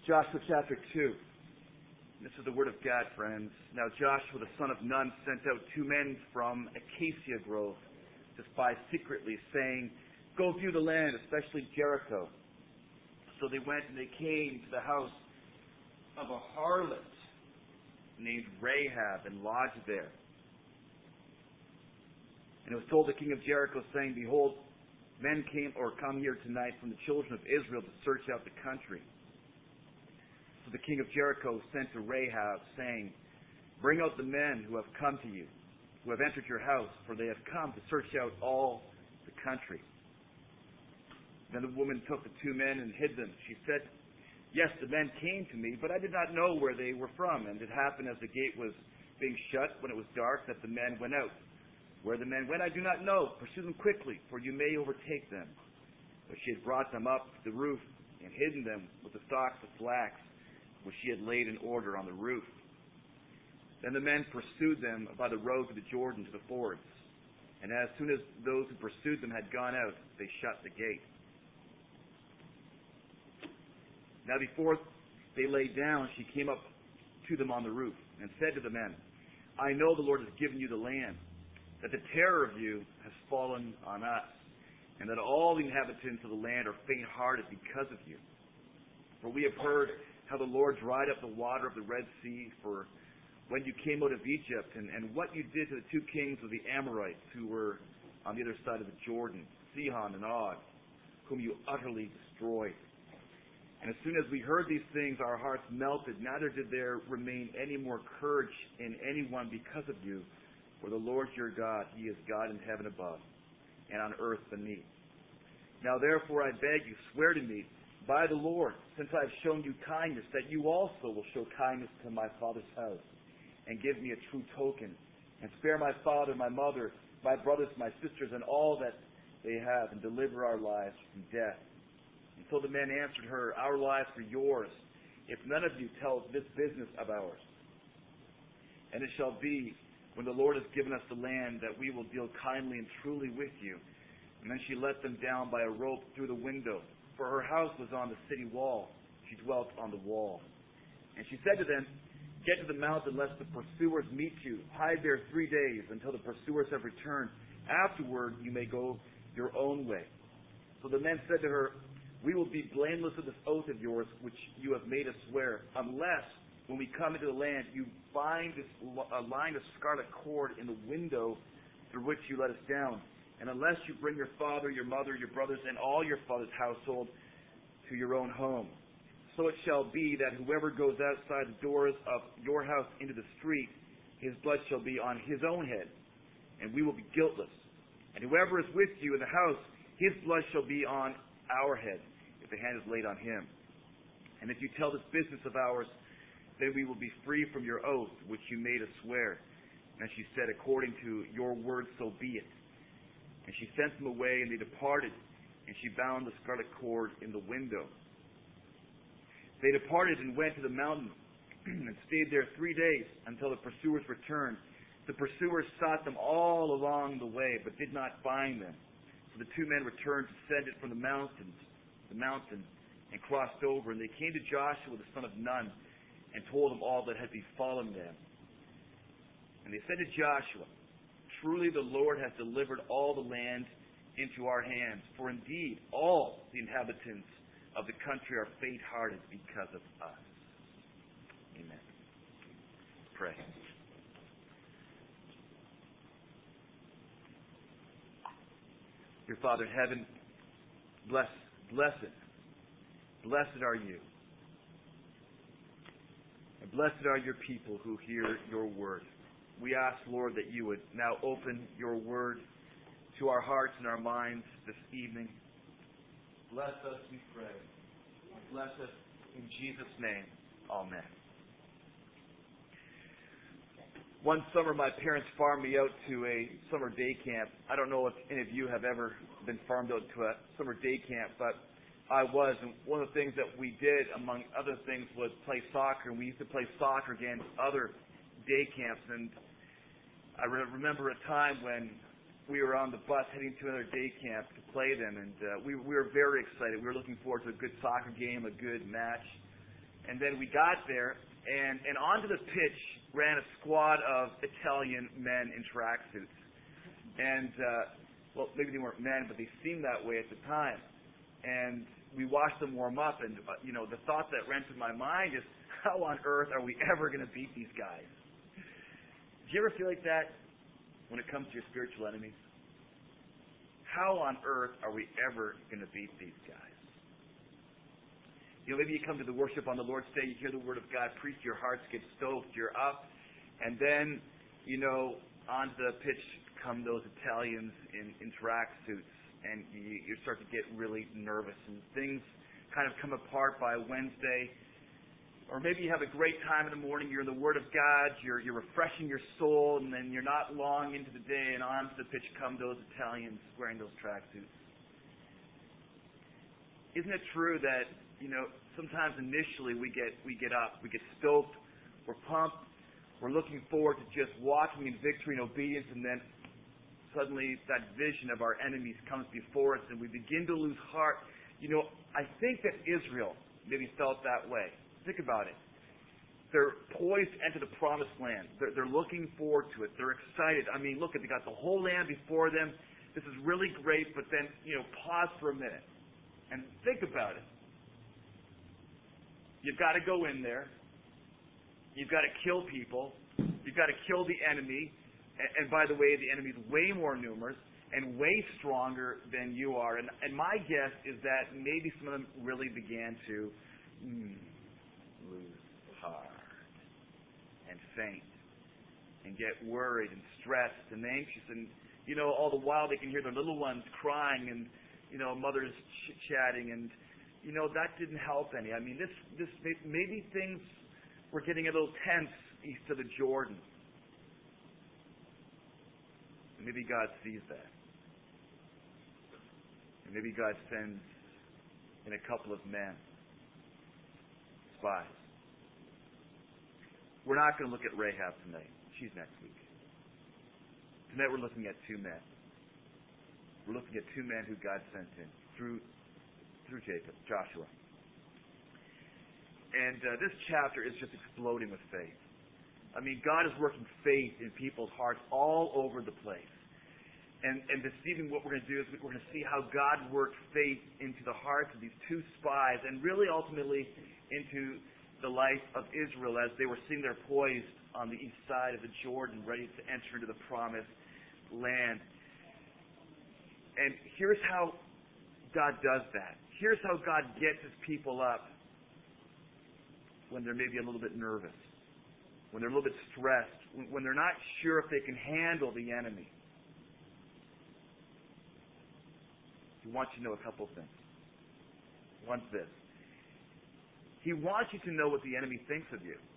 Joshua chapter 2. This is the word of God, friends. Now Joshua the son of Nun sent out 2 men from Acacia Grove to spy secretly, saying, "Go view the land, especially Jericho." So they went and they came to the house of a harlot named Rahab and lodged there. And it was told the king of Jericho, saying, "Behold, men come here tonight from the children of Israel to search out the country." So the king of Jericho sent to Rahab, saying, "Bring out the men who have come to you, who have entered your house, for they have come to search out all the country." Then the woman took the 2 men and hid them. She said, "Yes, the men came to me, but I did not know where they were from. And it happened as the gate was being shut, when it was dark, that the men went out. Where the men went I do not know. Pursue them quickly, for you may overtake them." But she had brought them up to the roof and hidden them with the stalks of flax, which she had laid in order on the roof. Then the men pursued them by the road to the Jordan to the fords. And as soon as those who pursued them had gone out, they shut the gate. Now before they lay down, she came up to them on the roof and said to the men, "I know the Lord has given you the land, that the terror of you has fallen on us, and that all the inhabitants of the land are faint-hearted because of you. For we have heard how the Lord dried up the water of the Red Sea for when you came out of Egypt, and what you did to the 2 kings of the Amorites who were on the other side of the Jordan, Sihon and Og, whom you utterly destroyed. And as soon as we heard these things, our hearts melted, neither did there remain any more courage in anyone because of you. For the Lord your God, He is God in heaven above, and on earth beneath. Now therefore I beg you, swear to me by the Lord, since I have shown you kindness, that you also will show kindness to my father's house, and give me a true token, and spare my father, my mother, my brothers, my sisters, and all that they have, and deliver our lives from death." And so the men answered her, "Our lives are yours, if none of you tells this business of ours. And it shall be, when the Lord has given us the land, that we will deal kindly and truly with you." And then she let them down by a rope through the window, for her house was on the city wall. She dwelt on the wall. And she said to them, "Get to the mountain, lest the pursuers meet you. Hide there 3 days, until the pursuers have returned. Afterward you may go your own way." So the men said to her, "We will be blameless of this oath of yours, which you have made us swear, unless, when we come into the land, you bind a line of scarlet cord in the window through which you let us down, and unless you bring your father, your mother, your brothers, and all your father's household to your own home. So it shall be that whoever goes outside the doors of your house into the street, his blood shall be on his own head, and we will be guiltless. And whoever is with you in the house, his blood shall be on our head, if the hand is laid on him. And if you tell this business of ours, then we will be free from your oath, which you made us swear." And she said, "According to your word, so be it." And she sent them away, and they departed, and she bound the scarlet cord in the window. They departed and went to the mountain, and stayed there 3 days, until the pursuers returned. The pursuers sought them all along the way, but did not find them. So the 2 men returned, descended from the mountain, and crossed over. And they came to Joshua the son of Nun, and told him all that had befallen them. And they said to Joshua, "Truly the Lord has delivered all the land into our hands, for indeed all the inhabitants of the country are faint-hearted because of us." Amen. Pray. Dear Father in heaven, blessed are you. And blessed are your people who hear your word. We ask, Lord, that you would now open your word to our hearts and our minds this evening. Bless us, we pray. Bless us in Jesus' name. Amen. One summer, my parents farmed me out to a summer day camp. I don't know if any of you have ever been farmed out to a summer day camp, but I was. And one of the things that we did, among other things, was play soccer. And we used to play soccer against other day camps. And I remember a time when we were on the bus heading to another day camp to play them. And we were very excited. We were looking forward to a good soccer game, a good match. And then we got there, and onto the pitch ran a squad of Italian men in tracksuits. And, well, maybe they weren't men, but they seemed that way at the time. And we watched them warm up, and, the thought that ran through my mind is, how on earth are we ever going to beat these guys? Do you ever feel like that when it comes to your spiritual enemies? How on earth are we ever going to beat these guys? Maybe you come to the worship on the Lord's Day, you hear the Word of God preached, your hearts get stoked, you're up, and then, onto the pitch come those Italians in tracksuits, and you start to get really nervous, and things kind of come apart by Wednesday. Or maybe you have a great time in the morning, you're in the Word of God, you're refreshing your soul, and then you're not long into the day, and onto the pitch come those Italians wearing those tracksuits. Isn't it true that, sometimes initially we get up, we get stoked, we're pumped, we're looking forward to just walking in victory and obedience, and then suddenly that vision of our enemies comes before us, and we begin to lose heart. I think that Israel maybe felt that way. Think about it. They're poised to enter the promised land. They're looking forward to it. They're excited. I mean, look, they got the whole land before them. This is really great, but then, pause for a minute and think about it. You've got to go in there. You've got to kill people. You've got to kill the enemy. And by the way, the enemy's way more numerous and way stronger than you are. And my guess is that maybe some of them really began to lose heart and faint and get worried and stressed and anxious. And, all the while they can hear their little ones crying and, mothers chit-chatting. And, that didn't help any. I mean, this maybe things were getting a little tense east of the Jordan. And maybe God sees that. And maybe God sends in a couple of men, spies. We're not going to look at Rahab tonight. She's next week. Tonight we're looking at two men. We're looking at two men who God sent in through Jacob, Joshua. And this chapter is just exploding with faith. I mean, God is working faith in people's hearts all over the place. And this evening what we're going to do is we're going to see how God worked faith into the hearts of these two spies and really ultimately into the life of Israel as they were sitting there poised on the east side of the Jordan ready to enter into the promised land. And here's how God does that. Here's how God gets His people up when they're maybe a little bit nervous, when they're a little bit stressed, when they're not sure if they can handle the enemy. He wants you to know a couple things. One's this. He wants you to know what the enemy thinks of you.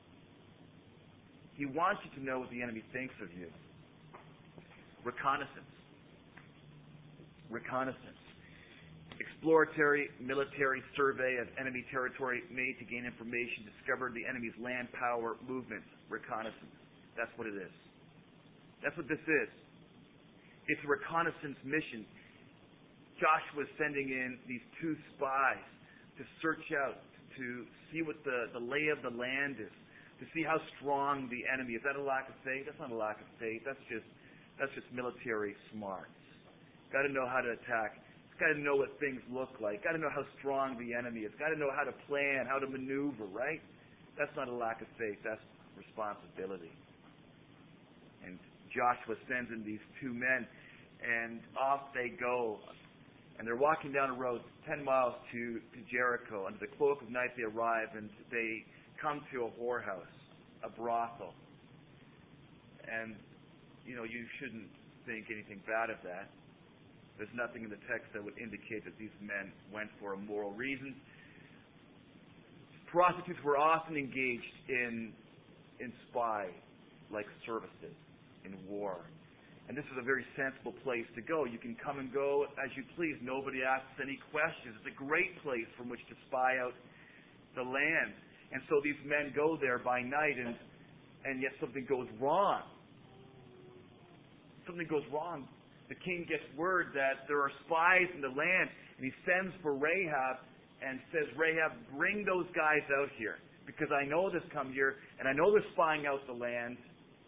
He wants you to know what the enemy thinks of you. Reconnaissance. Reconnaissance. Exploratory military survey of enemy territory made to gain information, discovered the enemy's land power movements. Reconnaissance. That's what it is. That's what this is. It's a reconnaissance mission. Joshua is sending in these two spies to search out, to see what the lay of the land is, to see how strong the enemy is. Is that a lack of faith? That's not a lack of faith. That's just military smarts. Got to know how to attack. Got to know what things look like. Got to know how strong the enemy is. Got to know how to plan, how to maneuver, right? That's not a lack of faith. That's responsibility. And Joshua sends in these two men, and off they go. And they're walking down a road 10 miles to Jericho. Under the cloak of night they arrive, and they come to a whorehouse, a brothel. And, you shouldn't think anything bad of that. There's nothing in the text that would indicate that these men went for immoral reasons. Prostitutes were often engaged in spy-like services in war. And this is a very sensible place to go. You can come and go as you please. Nobody asks any questions. It's a great place from which to spy out the land. And so these men go there by night, and yet something goes wrong. Something goes wrong. The king gets word that there are spies in the land, and he sends for Rahab, and says, Rahab, bring those guys out here, because I know this come here, and I know they're spying out the land.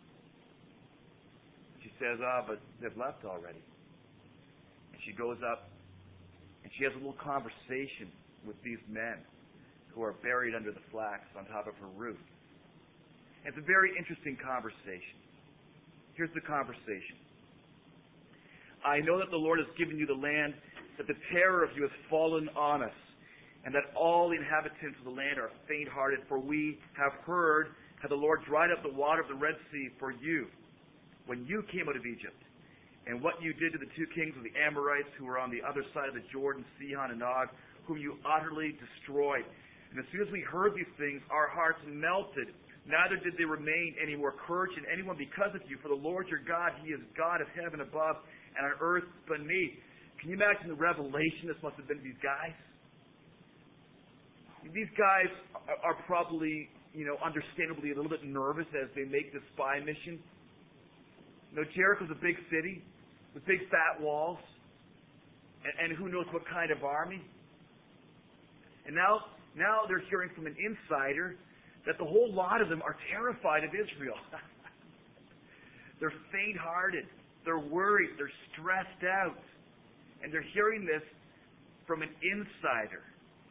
She says, but they've left already. And she goes up, and she has a little conversation with these men who are buried under the flax on top of her roof. It's a very interesting conversation. Here's the conversation. I know that the Lord has given you the land, that the terror of you has fallen on us, and that all the inhabitants of the land are faint-hearted, for we have heard how the Lord dried up the water of the Red Sea for you when you came out of Egypt, and what you did to the two kings of the Amorites who were on the other side of the Jordan, Sihon and Og, whom you utterly destroyed. And as soon as we heard these things, our hearts melted. Neither did there remain any more courage in anyone because of you. For the Lord your God, He is God of heaven above and on earth beneath. Can you imagine the revelation this must have been to these guys? These guys are probably, understandably a little bit nervous as they make this spy mission. Jericho's a big city with big fat walls, and who knows what kind of army. And now they're hearing from an insider that the whole lot of them are terrified of Israel. They're faint-hearted. They're worried. They're stressed out. And they're hearing this from an insider.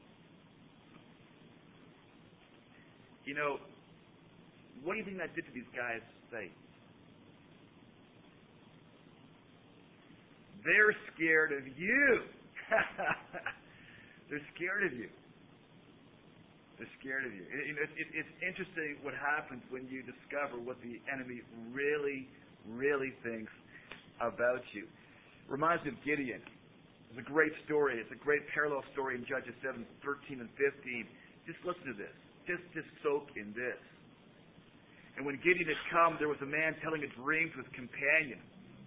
What do you think that did to these guys' faith? They're scared of you. They're scared of you. They're scared of you. It's interesting what happens when you discover what the enemy really, really thinks about you. Reminds me of Gideon. It's a great story. It's a great parallel story in Judges 7:13 and 15. Just listen to this. Just soak in this. And when Gideon had come, there was a man telling a dream to his companion.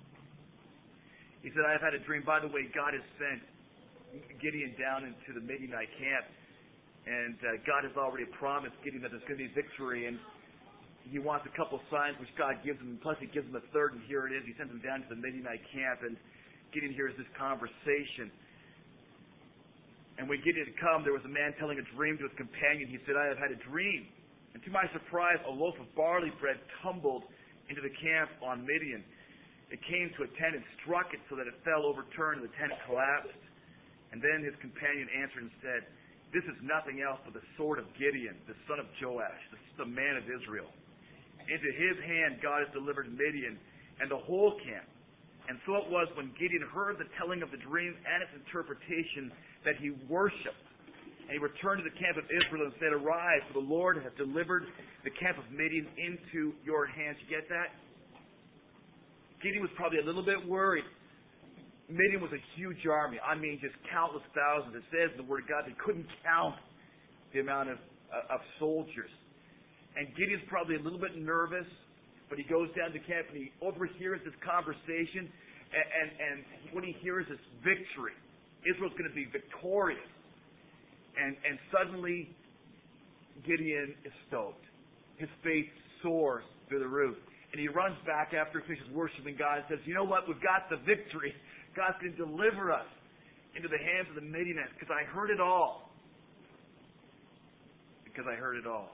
He said, I have had a dream. By the way, God has sent Gideon down into the Midianite camp. And God has already promised Gideon that there's going to be victory. And he wants a couple signs which God gives him. And plus he gives him a third, and here it is. He sends him down to the Midianite camp. And Gideon hears this conversation. And when Gideon had come, there was a man telling a dream to his companion. He said, I have had a dream. And to my surprise, a loaf of barley bread tumbled into the camp on Midian. It came to a tent and struck it so that it fell overturned and the tent collapsed. And then his companion answered and said, this is nothing else but the sword of Gideon, the son of Joash, the man of Israel. Into his hand God has delivered Midian and the whole camp. And so it was when Gideon heard the telling of the dream and its interpretation that he worshipped. And he returned to the camp of Israel and said, arise, for the Lord has delivered the camp of Midian into your hands. You get that? Gideon was probably a little bit worried. Midian was a huge army. I mean, just countless thousands. It says in the Word of God they couldn't count the amount of soldiers. And Gideon's probably a little bit nervous, but he goes down to camp and he overhears this conversation, and what he hears is victory. Israel's going to be victorious. And suddenly, Gideon is stoked. His faith soars through the roof. And he runs back after he finishes worshiping God and says, you know what? We've got the victory. God's going to deliver us into the hands of the Midianites because I heard it all. Because I heard it all.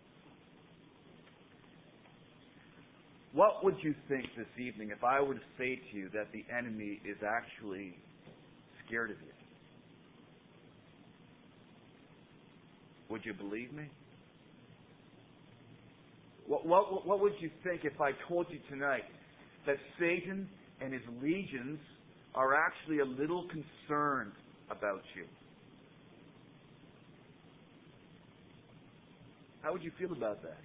What would you think this evening if I were to say to you that the enemy is actually scared of you? Would you believe me? What would you think if I told you tonight that Satan and his legions are actually a little concerned about you? How would you feel about that?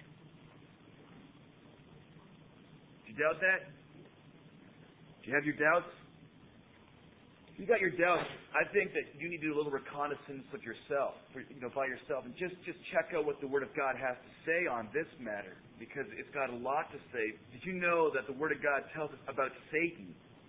Do you doubt that? Do you have your doubts? If you got your doubts, I think that you need to do a little reconnaissance of yourself, by yourself, and just check out what the Word of God has to say on this matter, because it's got a lot to say. Did you know that the Word of God tells us about Satan?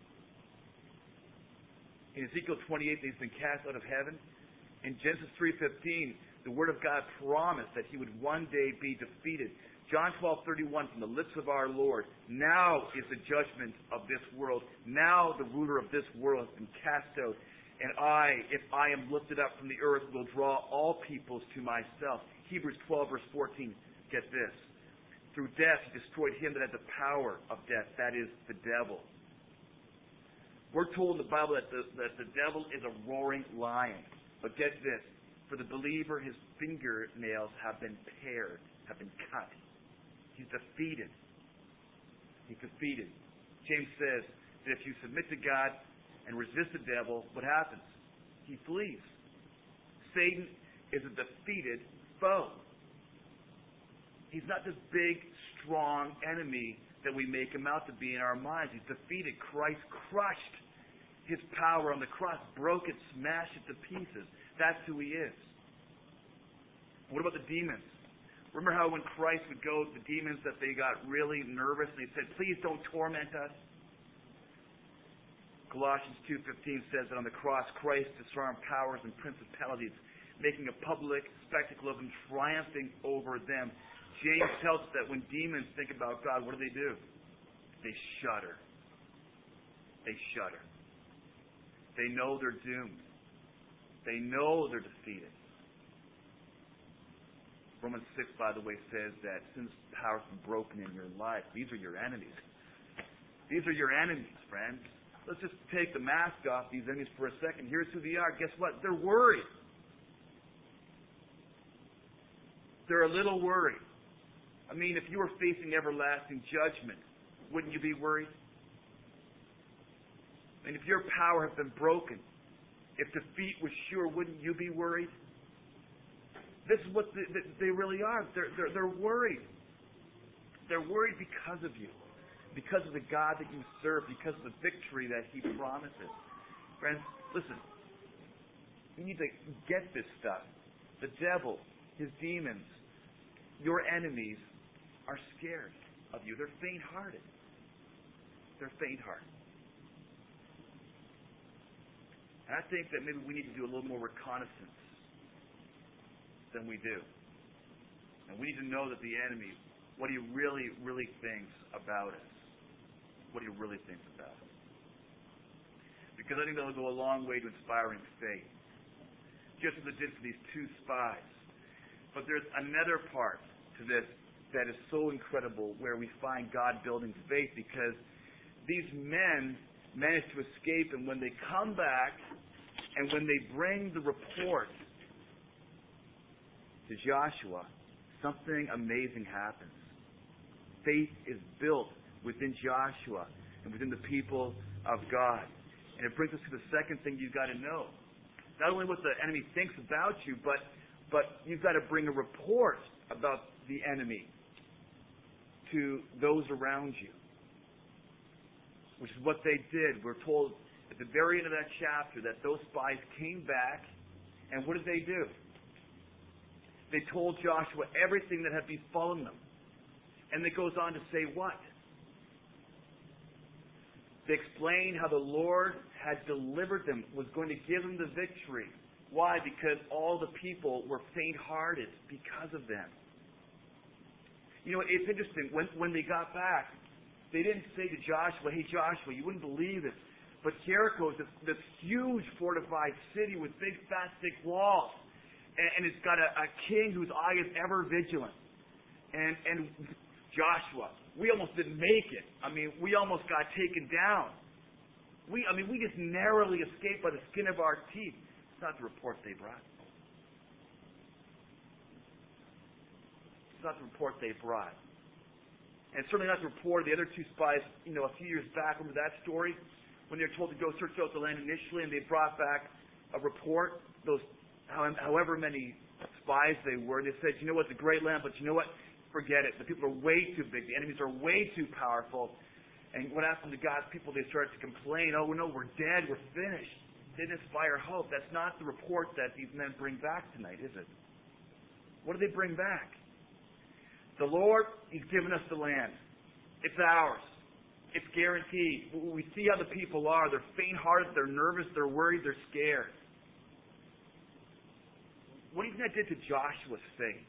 In Ezekiel 28, he's been cast out of heaven. In Genesis 3:15, the Word of God promised that he would one day be defeated. John 12:31 from the lips of our Lord. Now is the judgment of this world. Now the ruler of this world has been cast out. And I, if I am lifted up from the earth, will draw all peoples to myself. Hebrews 12, verse 14. Get this. Through death, he destroyed him that had the power of death. That is, the devil. We're told in the Bible that the devil is a roaring lion. But get this. For the believer, his fingernails have been pared, have been cut. He's defeated. He's defeated. James says that if you submit to God and resist the devil, what happens? He flees. Satan is a defeated foe. He's not this big, strong enemy that we make him out to be in our minds. He's defeated. Christ crushed his power on the cross, broke it, smashed it to pieces. That's who he is. What about the demons? Remember how when Christ would go to the demons that they got really nervous and they said, please don't torment us? Colossians 2:15 says that on the cross, Christ disarmed powers and principalities, making a public spectacle of them, triumphing over them. James tells us that when demons think about God, what do? They shudder. They shudder. They know they're doomed. They know they're defeated. Romans 6, by the way, says that since power has been broken in your life, these are your enemies. These are your enemies, friends. Let's just take the mask off these enemies for a second. Here's who they are. Guess what? They're worried. They're a little worried. I mean, if you were facing everlasting judgment, wouldn't you be worried? I mean, if your power had been broken, if defeat was sure, wouldn't you be worried? This is what they really are. They're worried. They're worried because of you. Because of the God that you serve, because of the victory that He promises. Friends, listen. You need to get this stuff. The devil, his demons, your enemies are scared of you. They're faint-hearted. They're faint-hearted. And I think that maybe we need to do a little more reconnaissance than we do. And we need to know that the enemy, what he really, really thinks about us. What he really thinks about us. Because I think that will go a long way to inspiring faith. Just as it did for these two spies. But there's another part to this that is so incredible where we find God building faith, because these men managed to escape, and when they come back and when they bring the report to Joshua, something amazing happens. Faith is built within Joshua and within the people of God. And it brings us to the second thing you've got to know. Not only what the enemy thinks about you, but you've got to bring a report about the enemy to those around you. Which is what they did. We're told at the very end of that chapter that those spies came back, and what did they do? They told Joshua everything that had befallen them. And it goes on to say what? They explained how the Lord had delivered them, was going to give them the victory. Why? Because all the people were faint-hearted because of them. You know, it's interesting. When they got back, they didn't say to Joshua, hey Joshua, you wouldn't believe it, but Jericho is this huge fortified city with big, fat, thick walls. And it's got a king whose eye is ever vigilant. And Joshua, we almost didn't make it. I mean, we almost got taken down. We just narrowly escaped by the skin of our teeth. It's not the report they brought. It's not the report they brought. And certainly not the report of the other two spies, a few years back. Remember that story? When they were told to go search out the land initially, and they brought back a report, those however many spies they were, they said, you know what, it's a great land, but you know what? Forget it. The people are way too big. The enemies are way too powerful. And what happened to God's people? They started to complain, oh no, we're dead, we're finished. They didn't inspire hope. That's not the report that these men bring back tonight, is it? What do they bring back? The Lord, He's given us the land. It's ours. It's guaranteed. We see how the people are. They're faint-hearted, they're nervous, they're worried, they're scared. What do you think that did to Joshua's faith?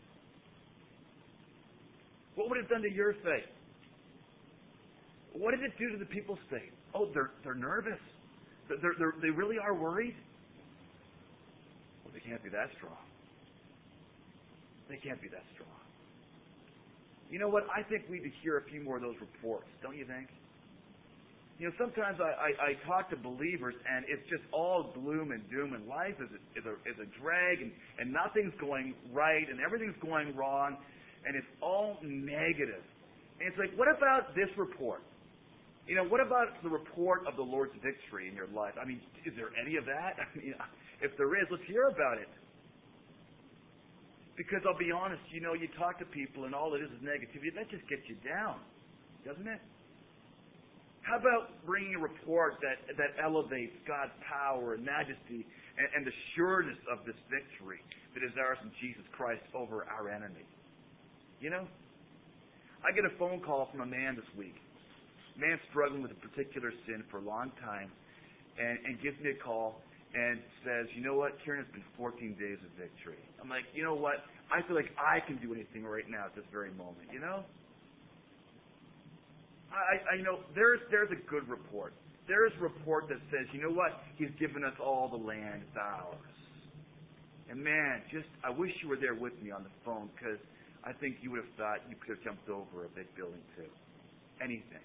What would it have done to your faith? What did it do to the people's faith? Oh, they're nervous. They really are worried. They can't be that strong. They can't be that strong. You know what? I think we need to hear a few more of those reports, don't you think? You know, sometimes I talk to believers and it's just all gloom and doom, and life is a drag, and nothing's going right and everything's going wrong, and it's all negative. And it's like, what about this report? You know, what about the report of the Lord's victory in your life? I mean, is there any of that? I mean, if there is, let's hear about it. Because I'll be honest, you know, you talk to people and all it is negativity. That just gets you down, doesn't it? How about bringing a report that elevates God's power and majesty and the sureness of this victory that is ours in Jesus Christ over our enemy? You know? I get a phone call from a man this week. A man struggling with a particular sin for a long time, and gives me a call and says, you know what, Kieran, it's been 14 days of victory. I'm like, you know what, I feel like I can do anything right now at this very moment, you know? I know there's a good report. There's a report that says, you know what, he's given us all the land, it's ours. And man, I wish you were there with me on the phone, because I think you would have thought you could have jumped over a big building too. Anything.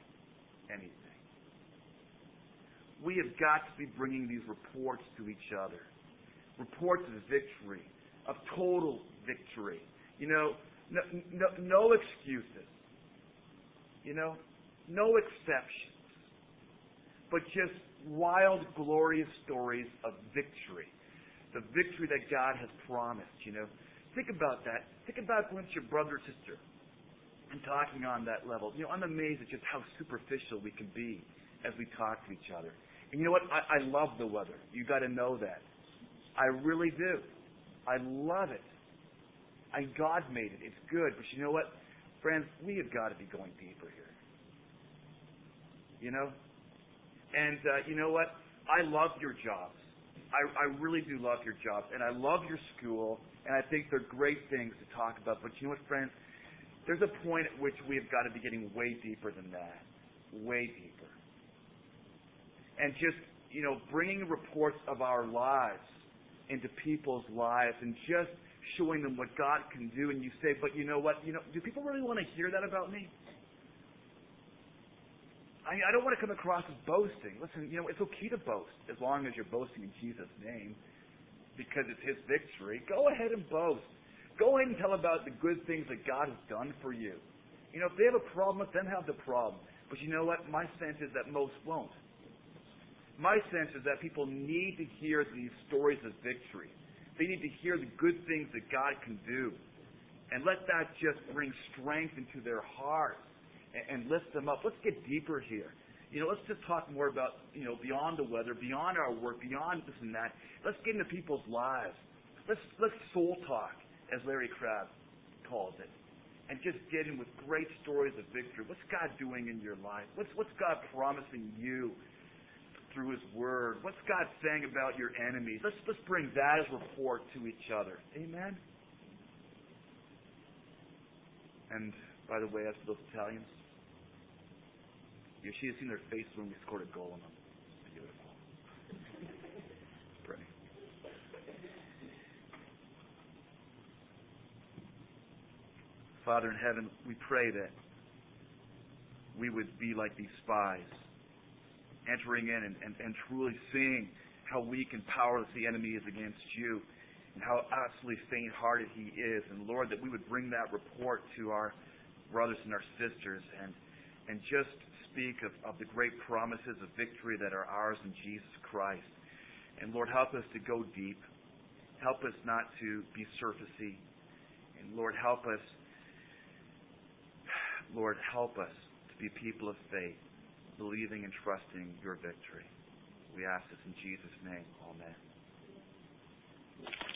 We have got to be bringing these reports to each other. Reports of victory, of total victory. You know, no excuses. You know, no exceptions. But just wild, glorious stories of victory. The victory that God has promised, you know. Think about that. Think about going to your brother or sister and talking on that level. You know, I'm amazed at just how superficial we can be as we talk to each other. And you know what? I love the weather. You got to know that. I really do. I love it. And God made it. It's good. But you know what? Friends, we have got to be going deeper here. You know? And you know what? I love your jobs. I really do love your jobs. And I love your school. And I think they're great things to talk about. But you know what, friends? There's a point at which we have got to be getting way deeper than that. Way deeper. And just, you know, bringing reports of our lives into people's lives and just showing them what God can do. And you say, but you know what? You know, do people really want to hear that about me? I don't want to come across as boasting. Listen, you know, it's okay to boast as long as you're boasting in Jesus' name because it's His victory. Go ahead and boast. Go ahead and tell about the good things that God has done for you. You know, if they have a problem, let them have the problem. But you know what? My sense is that most won't. My sense is that people need to hear these stories of victory. They need to hear the good things that God can do. And let that just bring strength into their hearts and lift them up. Let's get deeper here. You know, let's just talk more about, you know, beyond the weather, beyond our work, beyond this and that. Let's get into people's lives. Let's soul talk, as Larry Crabb calls it. And just get in with great stories of victory. What's God doing in your life? What's God promising you through His Word? What's God saying about your enemies? Let's bring that as a report to each other. Amen? And, by the way, as for those Italians, you should have seen their faces when we scored a goal on them. Beautiful. Let's pray. Father in heaven, we pray that we would be like these spies, entering in and truly seeing how weak and powerless the enemy is against you and how absolutely faint-hearted he is. And Lord, that we would bring that report to our brothers and our sisters and just speak of the great promises of victory that are ours in Jesus Christ. And Lord, help us to go deep. Help us not to be surfacey. And Lord, help us to be people of faith, believing and trusting your victory. We ask this in Jesus' name. Amen.